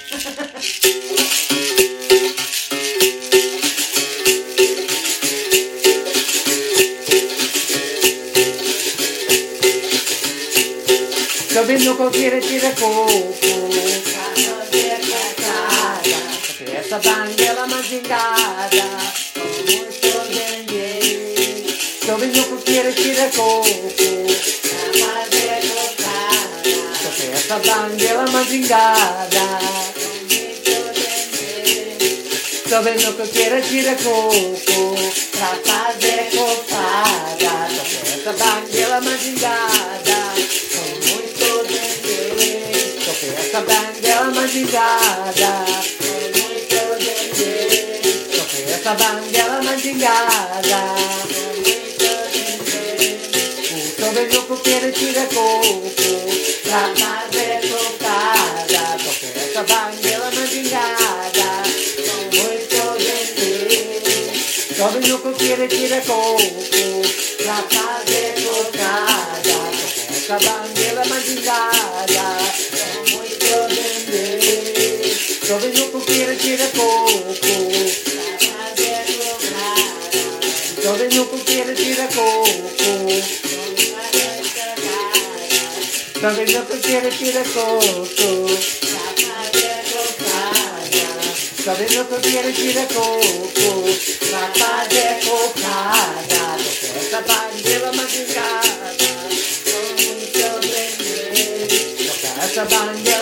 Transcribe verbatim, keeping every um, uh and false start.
Chovendo coqueira tira coco, essa banguela mandingada, muito dengue. Chovendo coqueira tira coco, essa banguela mandingada. Chovendo coqueira tira coco, pra fazer cocada, essa banguela mandingada. Essa banguela mandingada, essa banguela mandingada. O sobreno coqueiro tira coco pra fazer cocada. Essa banguela mandingada, muito gentil. Sobreno coqueiro tira coco pra fazer cocada. Essa banguela mandingada. Chovendo coqueira tira coco, chovendo coqueira tira coco, chovendo coqueira tira coco, chovendo coqueira tira coco, pra fazer cocada. Essa banguela mandingada, muito bem, essa banguela